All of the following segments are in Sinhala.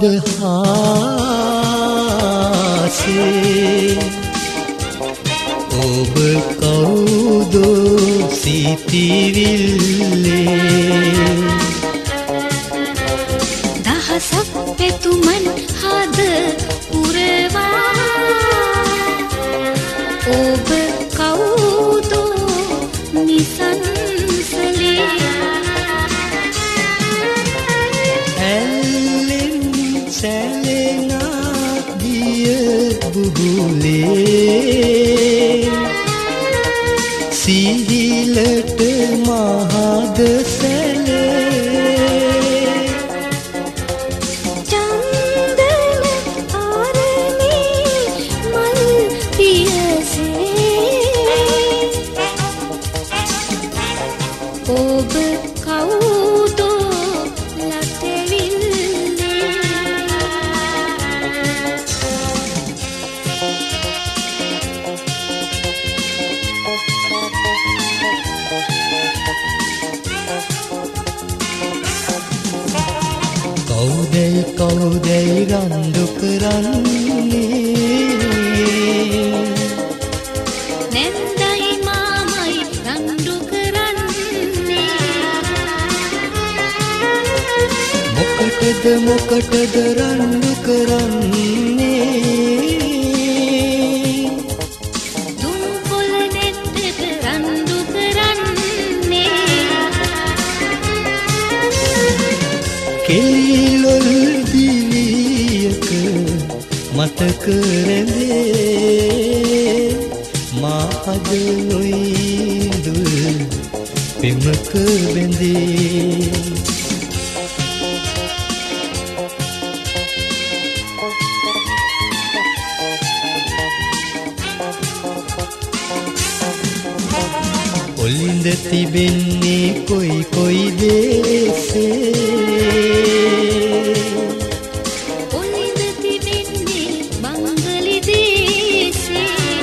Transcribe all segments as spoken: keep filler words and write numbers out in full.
මදහාසේ ඔබ කවුද සිතිවිල්ලේ දහසක් පෙතුමන් හද පුරවා ඔබ කවුද නිසංසලේ ඇල්ලෙන් සැලෙනා දිය බුබුලේ සිහිලට මහද සැලේ චන්දන ආරණී මල් පියසේ ඔබ කවුද ලතවිල්ලේ කවුදැයි කවුදැයි රණ්ඩු කරන්නේ නැන්දයි මාමයි රණ්ඩු කරන්නේ මොකටද මොකටද රණ්ඩු කරන්නේ දුම් පොළ නෙත්තට රණ්ඩු කරන්නේ කෙලිලොල් දිවියක මතක රැඳේ මා අද නොයිඳුල් පෙමක බැඳේ ඔලින්ද තිබෙන්නේ කොයි කොයි දේශේ ඔලින්ද තිබෙන්නේ බංගලි දේශේ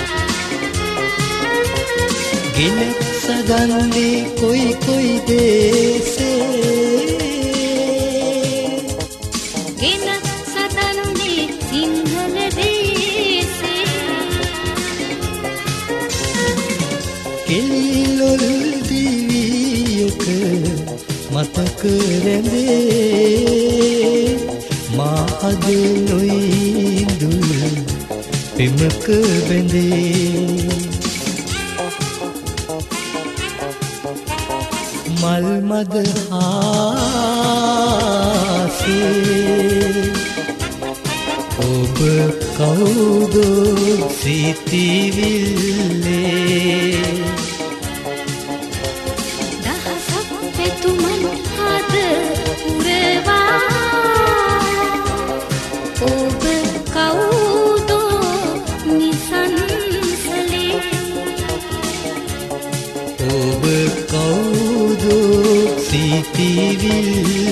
ගෙනත් සදන්නේ කොයි කොයි දේශේ ගෙනත් සදන්නේ සිංහල දේශේ කෙලිලොල් දිවියක මතක රැඳේ මා අද නොයිඳුල් පෙමක බැඳේ මල් මද හාසේ ඔබ කවුද සිතිවිල්ලේ දහසක් පෙතුමන් හද පුරවා ඔබ කවුද නිසංසලේ ඔබ කවුද සිතිවිල්ලේ